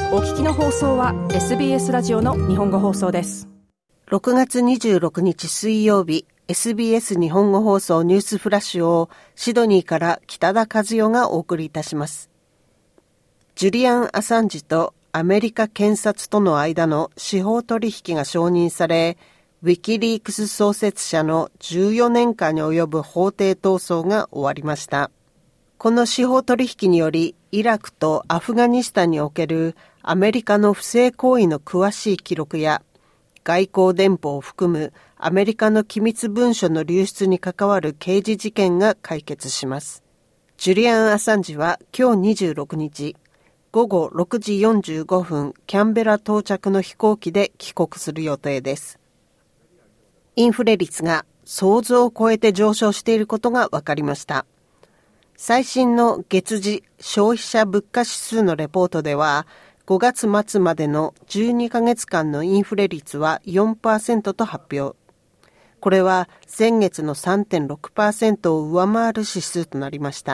お聞きの放送は SBS ラジオの日本語放送です。 6月26日水曜日、SBS 日本語放送ニュースフラッシュをシドニーから北田和代がお送りいたします。ジュリアン・アサンジとアメリカ検察との間の司法取引が承認され、ウィキリークス創設者の14年間に及ぶ法廷闘争が終わりました。この司法取引により、イラクとアフガニスタンにおけるアメリカの不正行為の詳しい記録や、外交電報を含むアメリカの機密文書の流出に関わる刑事事件が解決します。ジュリアン・アサンジは今日26日、午後6時45分、キャンベラ到着の飛行機で帰国する予定です。インフレ率が想像を超えて上昇していることが分かりました。最新の月次消費者物価指数のレポートでは、5月末までの12ヶ月間のインフレ率は 4% と発表。これは先月の 3.6% を上回る指数となりました。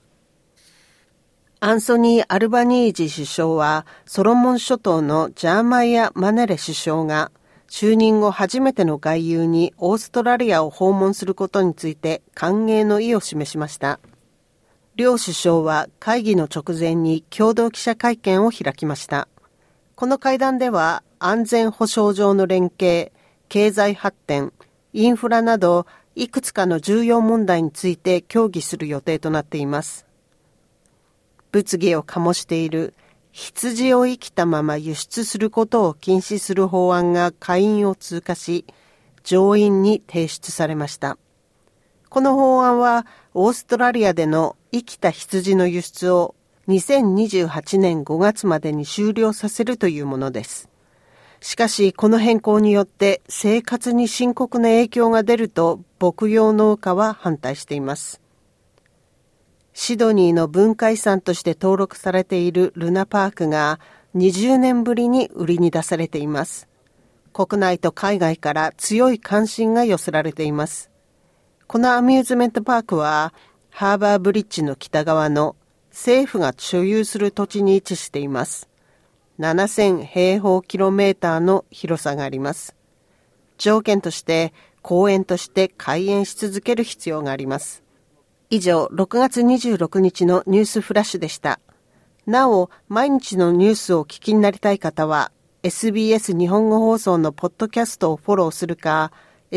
アンソニー・アルバニージ首相は、ソロモン諸島のジャーマイア・マネレ首相が、就任後初めての外遊にオーストラリアを訪問することについて歓迎の意を示しました。両首相は会議の直前に共同記者会見を開きました。この会談では安全保障上の連携、経済発展、インフラなどいくつかの重要問題について協議する予定となっています。物議を醸している羊を生きたまま輸出することを禁止する法案が下院を通過し、上院に提出されました。この法案はオーストラリアでの生きた羊の輸出を2028年5月までに終了させるというものです。しかしこの変更によって生活に深刻な影響が出ると牧羊農家は反対しています。シドニーの文化遺産として登録されているルナパークが20年ぶりに売りに出されています。国内と海外から強い関心が寄せられています。このアミューズメントパークはハーバーブリッジの北側の政府が所有する土地に位置しています。7000平方キロメーターの広さがあります。条件として公園として開園し続ける必要があります。以上、6月26日のニュースフラッシュでした。なお、毎日のニュースをお聞きになりたい方は SBS 日本語放送のポッドキャストをフォローするか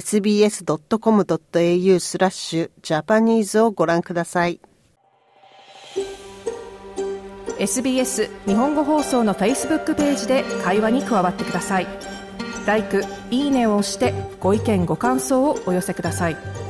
sbs.com.au/Japanese をご覧ください。 SBS 日本語放送の Facebook ページで会話に加わってください。LIKE、いいねを押してご意見ご感想をお寄せください。